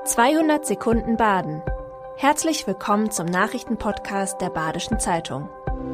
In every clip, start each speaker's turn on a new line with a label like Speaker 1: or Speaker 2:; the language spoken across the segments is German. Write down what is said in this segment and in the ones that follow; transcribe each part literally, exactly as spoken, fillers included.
Speaker 1: zweihundert Sekunden Baden. Herzlich willkommen zum Nachrichtenpodcast der Badischen Zeitung.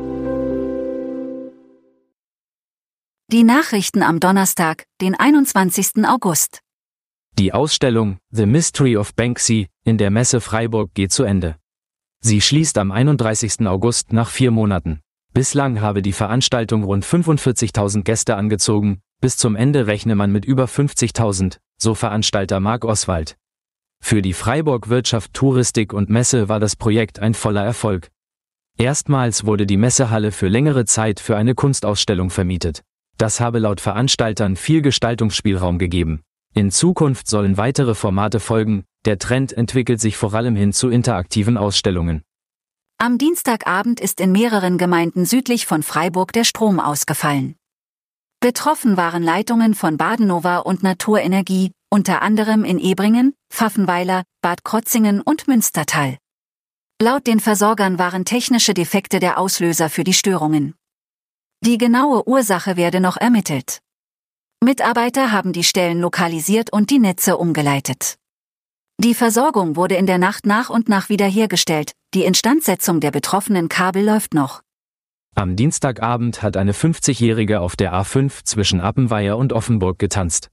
Speaker 2: Die Nachrichten am Donnerstag, den einundzwanzigsten August.
Speaker 3: Die Ausstellung The Mystery of Banksy in der Messe Freiburg geht zu Ende. Sie schließt am einunddreißigsten August nach vier Monaten. Bislang habe die Veranstaltung rund fünfundvierzigtausend Gäste angezogen, bis zum Ende rechne man mit über fünfzigtausend, so Veranstalter Marc Oswald. Für die Freiburg Wirtschaft, Touristik und Messe war das Projekt ein voller Erfolg. Erstmals wurde die Messehalle für längere Zeit für eine Kunstausstellung vermietet. Das habe laut Veranstaltern viel Gestaltungsspielraum gegeben. In Zukunft sollen weitere Formate folgen, der Trend entwickelt sich vor allem hin zu interaktiven Ausstellungen.
Speaker 2: Am Dienstagabend ist in mehreren Gemeinden südlich von Freiburg der Strom ausgefallen. Betroffen waren Leitungen von Badenova und Naturenergie, unter anderem in Ebringen, Pfaffenweiler, Bad Krotzingen und Münstertal. Laut den Versorgern waren technische Defekte der Auslöser für die Störungen. Die genaue Ursache werde noch ermittelt. Mitarbeiter haben die Stellen lokalisiert und die Netze umgeleitet. Die Versorgung wurde in der Nacht nach und nach wiederhergestellt, die Instandsetzung der betroffenen Kabel läuft noch.
Speaker 3: Am Dienstagabend hat eine fünfzigjährige auf der A fünf zwischen Appenweier und Offenburg getanzt.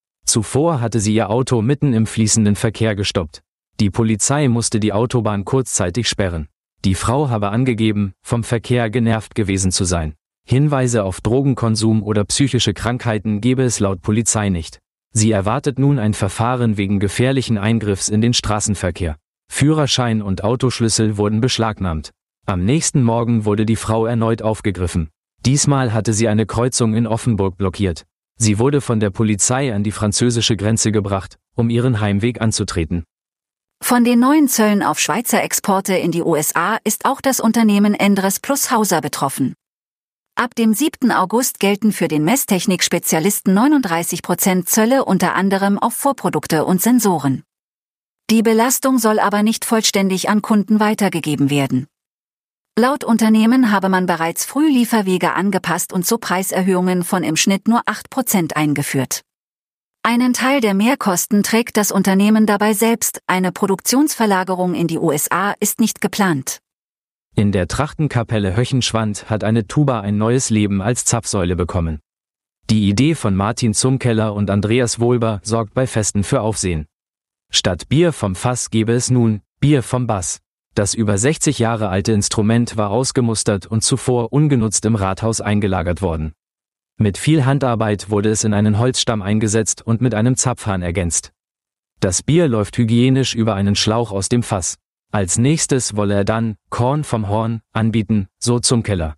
Speaker 3: Zuvor hatte sie ihr Auto mitten im fließenden Verkehr gestoppt. Die Polizei musste die Autobahn kurzzeitig sperren. Die Frau habe angegeben, vom Verkehr genervt gewesen zu sein. Hinweise auf Drogenkonsum oder psychische Krankheiten gebe es laut Polizei nicht. Sie erwartet nun ein Verfahren wegen gefährlichen Eingriffs in den Straßenverkehr. Führerschein und Autoschlüssel wurden beschlagnahmt. Am nächsten Morgen wurde die Frau erneut aufgegriffen. Diesmal hatte sie eine Kreuzung in Offenburg blockiert. Sie wurde von der Polizei an die französische Grenze gebracht, um ihren Heimweg anzutreten.
Speaker 2: Von den neuen Zöllen auf Schweizer Exporte in die U S A ist auch das Unternehmen Endres plus Hauser betroffen. Ab dem siebten August gelten für den Messtechnik-Spezialisten neununddreißig Prozent Zölle unter anderem auf Vorprodukte und Sensoren. Die Belastung soll aber nicht vollständig an Kunden weitergegeben werden. Laut Unternehmen habe man bereits früh Lieferwege angepasst und so Preiserhöhungen von im Schnitt nur acht Prozent eingeführt. Einen Teil der Mehrkosten trägt das Unternehmen dabei selbst, eine Produktionsverlagerung in die U S A ist nicht geplant.
Speaker 3: In der Trachtenkapelle Höchenschwand hat eine Tuba ein neues Leben als Zapfsäule bekommen. Die Idee von Martin Zumkeller und Andreas Wohlber sorgt bei Festen für Aufsehen. Statt Bier vom Fass gebe es nun Bier vom Bass. Das über sechzig Jahre alte Instrument war ausgemustert und zuvor ungenutzt im Rathaus eingelagert worden. Mit viel Handarbeit wurde es in einen Holzstamm eingesetzt und mit einem Zapfhahn ergänzt. Das Bier läuft hygienisch über einen Schlauch aus dem Fass. Als nächstes wolle er dann Korn vom Horn anbieten, so Zumkeller.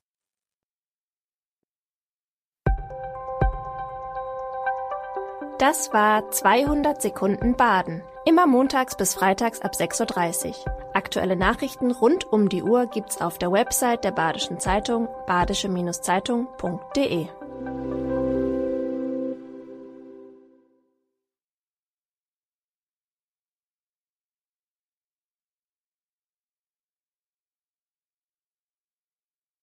Speaker 1: Das war zweihundert Sekunden Baden. Immer montags bis freitags ab sechs Uhr dreißig. Aktuelle Nachrichten rund um die Uhr gibt's auf der Website der Badischen Zeitung badische Zeitung punkt de.